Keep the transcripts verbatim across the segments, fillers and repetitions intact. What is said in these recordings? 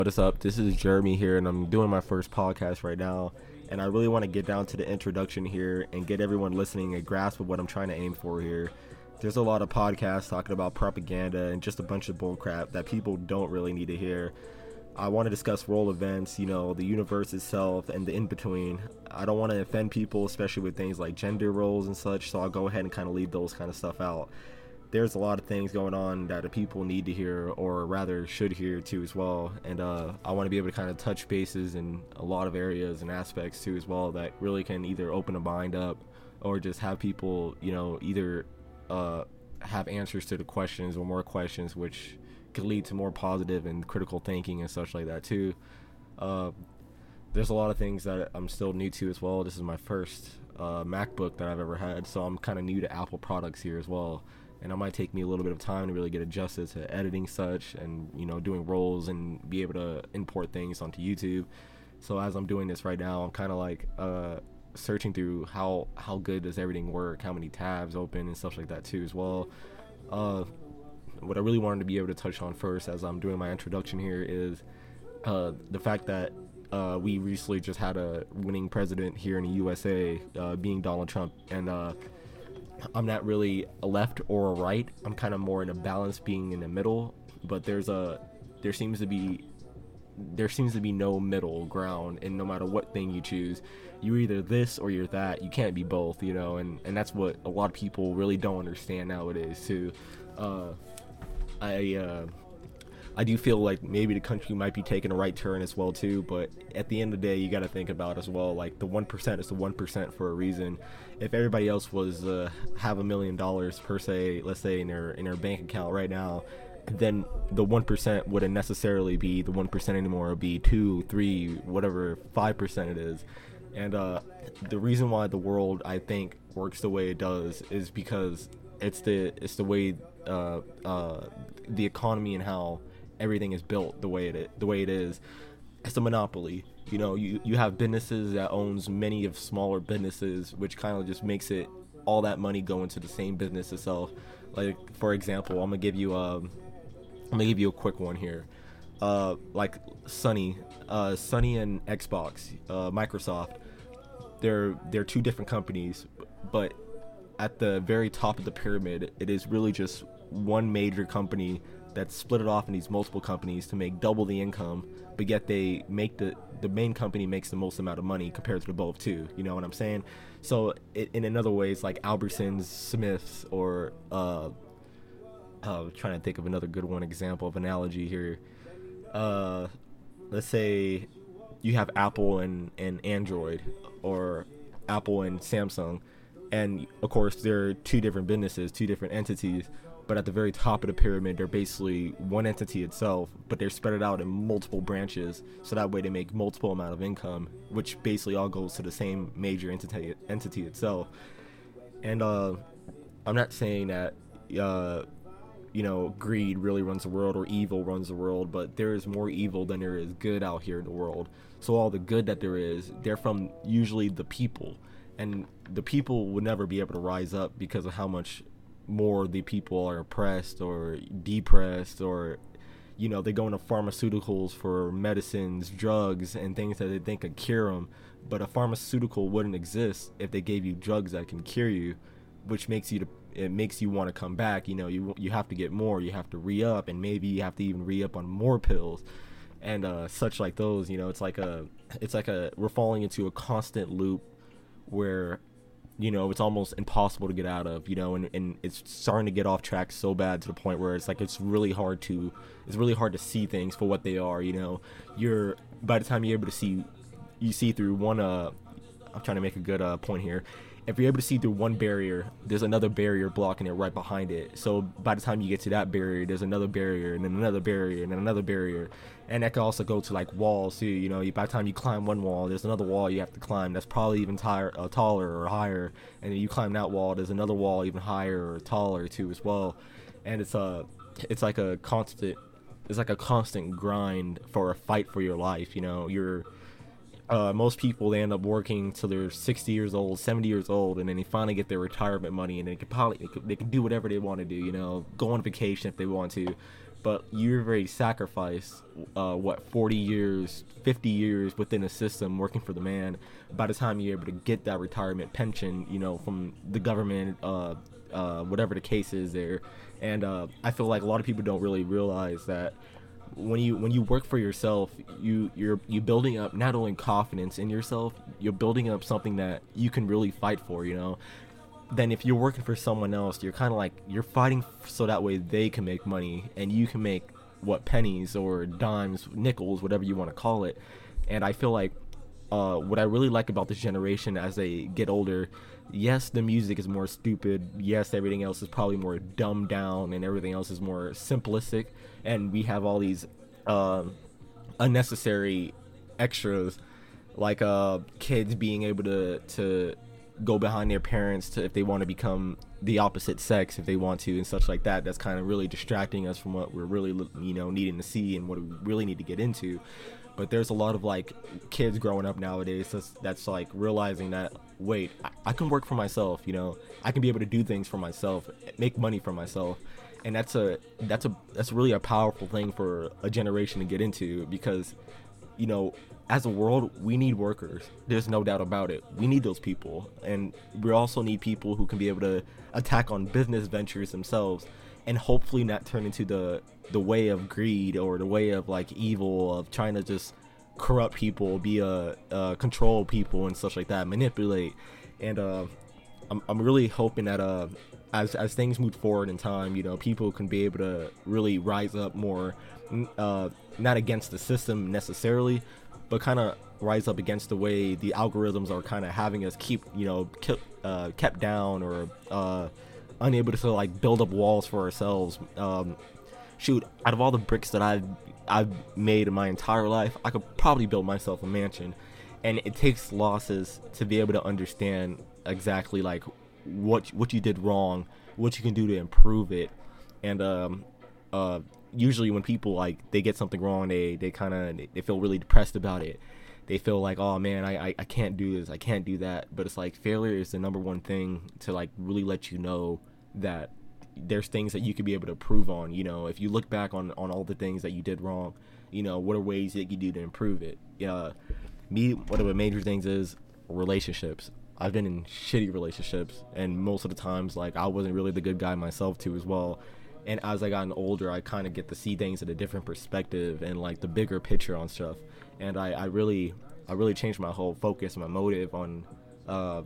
What is up? This is Jeremy here, and I'm doing my first podcast right now. And I really want to get down to the introduction here and get everyone listening a grasp of what I'm trying to aim for here. There's a lot of podcasts talking about propaganda and just a bunch of bullcrap that people don't really need to hear. I want to discuss world events, you know, the universe itself, and the in-between. I don't want to offend people, especially with things like gender roles and such, so I'll go ahead and kind of leave those kind of stuff out. There's a lot of things going on that the people need to hear, or rather should hear too as well, and uh, I want to be able to kind of touch bases in a lot of areas and aspects too as well that really can either open a mind up or just have people, you know, either uh, have answers to the questions or more questions, which could lead to more positive and critical thinking and such like that too. Uh, there's a lot of things that I'm still new to as well. This is my first uh, MacBook that I've ever had, so I'm kind of new to Apple products here as well. And it might take me a little bit of time to really get adjusted to editing such and, you know, doing roles and be able to import things onto YouTube. So as I'm doing this right now, I'm kind of like uh, searching through how, how good does everything work, how many tabs open and stuff like that too as well. Uh, what I really wanted to be able to touch on first as I'm doing my introduction here is uh, the fact that uh, we recently just had a winning president here in the U S A, uh, being Donald Trump. And uh, I'm not really a left or a right. I'm kind of more in a balance, being in the middle. But there's a, there seems to be, there seems to be no middle ground. And no matter what thing you choose, you're either this or you're that. You can't be both, you know. And and that's what a lot of people really don't understand nowadays too. Uh, I uh, I do feel like maybe the country might be taking a right turn as well too, but at the end of the day, you got to think about as well, like the one percent is the one percent for a reason. If everybody else was uh, have a million dollars per se, let's say in their in their bank account right now, then the one percent wouldn't necessarily be the one percent anymore. It would be two, three, whatever, five percent it is. And uh, the reason why the world, I think, works the way it does is because it's the it's the way uh, uh, the economy and how everything is built the way it the way it is. It's a monopoly. You know, you, you have businesses that owns many of smaller businesses, which kind of just makes it all that money go into the same business itself. Like, for example, I'm gonna give you a I'm gonna give you a quick one here. Uh, like Sony, uh, Sony and Xbox, uh, Microsoft. They're they're two different companies, but at the very top of the pyramid, it is really just one major company that split it off in these multiple companies to make double the income, but yet they make the the main company makes the most amount of money compared to the both too. You know what I'm saying? So it, in another ways, like Albertsons, Smiths, or uh, uh, trying to think of another good one example of analogy here. Uh, let's say you have Apple and, and Android, or Apple and Samsung, and of course they're two different businesses, two different entities. But at the very top of the pyramid, they're basically one entity itself, but they're spread out in multiple branches, so that way they make multiple amount of income, which basically all goes to the same major entity entity itself. And uh, I'm not saying that uh, you know, greed really runs the world or evil runs the world, but there is more evil than there is good out here in the world. So all the good that there is, they're from usually the people, and the people would never be able to rise up because of how much more the people are oppressed or depressed, or you know, they go into pharmaceuticals for medicines, drugs, and things that they think could cure them. But a pharmaceutical wouldn't exist if they gave you drugs that can cure you, which makes you to, it makes you want to come back. You know, you you have to get more, you have to re-up, and maybe you have to even re-up on more pills and uh, such like those. You know, it's like a it's like a we're falling into a constant loop where, you know, it's almost impossible to get out of, you know, and, and it's starting to get off track so bad to the point where it's like it's really hard to it's really hard to see things for what they are. You know, you're by the time you're able to see you see through one uh I'm trying to make a good uh point here. If you're able to see through one barrier, there's another barrier blocking it right behind it. So by the time you get to that barrier, there's another barrier, and then another barrier, and then another barrier. And that can also go to like walls too. You know, by the time you climb one wall, there's another wall you have to climb that's probably even tire, uh, taller or higher. And then you climb that wall, there's another wall even higher or taller too as well. And it's a, it's like a constant, it's like a constant grind for a fight for your life. You know, you're. Uh, most people, they end up working till they're sixty years old, seventy years old, and then they finally get their retirement money, and they can probably they can, they can do whatever they want to do, you know, go on vacation if they want to. but you've already sacrificed uh, what forty years, fifty years within a system working for the man. By the time you're able to get that retirement pension, you know, from the government, uh, uh, whatever the case is there, and uh, I feel like a lot of people don't really realize that when you when you work for yourself, you you're you building up not only confidence in yourself, you're building up something that you can really fight for, you know. Then if you're working for someone else, you're kind of like you're fighting so that way they can make money and you can make what pennies or dimes, nickels, whatever you want to call it. And I feel like uh, what I really like about this generation as they get older, yes, the music is more stupid. Yes, everything else is probably more dumbed down and everything else is more simplistic. And we have all these uh, unnecessary extras, like uh, kids being able to to go behind their parents to if they want to become the opposite sex if they want to and such like that. That's kind of really distracting us from what we're really, you know, needing to see and what we really need to get into. But there's a lot of like kids growing up nowadays that's, that's like realizing that, wait, I, I can work for myself, you know, I can be able to do things for myself, make money for myself. And that's a that's a that's really a powerful thing for a generation to get into, because, you know, as a world, we need workers. There's no doubt about it. We need those people. And we also need people who can be able to attack on business ventures themselves and hopefully not turn into the the way of greed or the way of like evil of trying to just corrupt people, be a uh, control people and such like that, manipulate. And uh, I'm I'm really hoping that uh as as things move forward in time, you know, people can be able to really rise up more, uh, not against the system necessarily, but kind of rise up against the way the algorithms are kind of having us keep, you know, kept, uh, kept down or uh, unable to like build up walls for ourselves. Um, shoot, out of all the bricks that I've I've made in my entire life, I could probably build myself a mansion, and it takes losses to be able to understand exactly like what what you did wrong, what you can do to improve it. And um, uh, usually when people like they get something wrong, they they kind of they feel really depressed about it. They feel like, oh man, I, I I can't do this, I can't do that. But it's like failure is the number one thing to like really let you know that there's things that you could be able to improve on. You know, if you look back on on all the things that you did wrong, you know, what are ways that you do to improve it. Yeah, me, one of the major things is relationships. I've been in shitty relationships, and most of the times like I wasn't really the good guy myself too as well. And as I gotten older, I kind of get to see things at a different perspective and like the bigger picture on stuff. And I, I really, I really changed my whole focus, my motive on, uh,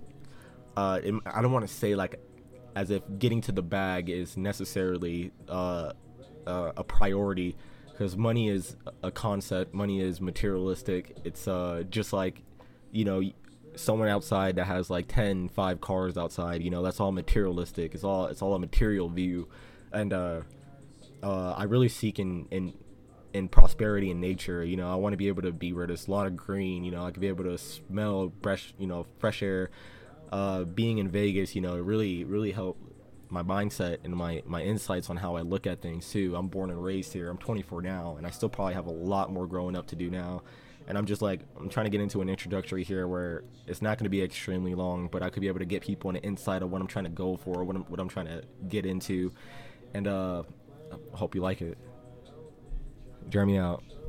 uh, it, I don't want to say like as if getting to the bag is necessarily uh, uh, a priority, because money is a concept, money is materialistic. It's uh, just like, you know, someone outside that has like ten, five cars outside, you know, that's all materialistic. It's all, it's all a material view. And uh, uh, I really seek in, in in prosperity in nature. You know, I want to be able to be where there's a lot of green. You know, I could be able to smell fresh, you know, fresh air. Uh, being in Vegas, you know, it really, really helped my mindset and my, my insights on how I look at things too. I'm born and raised here. I'm twenty-four now, and I still probably have a lot more growing up to do now. And I'm just like, I'm trying to get into an introductory here where it's not going to be extremely long, but I could be able to get people an insight of what I'm trying to go for, what I'm, what I'm trying to get into. And uh, I hope you like it. Jeremy out.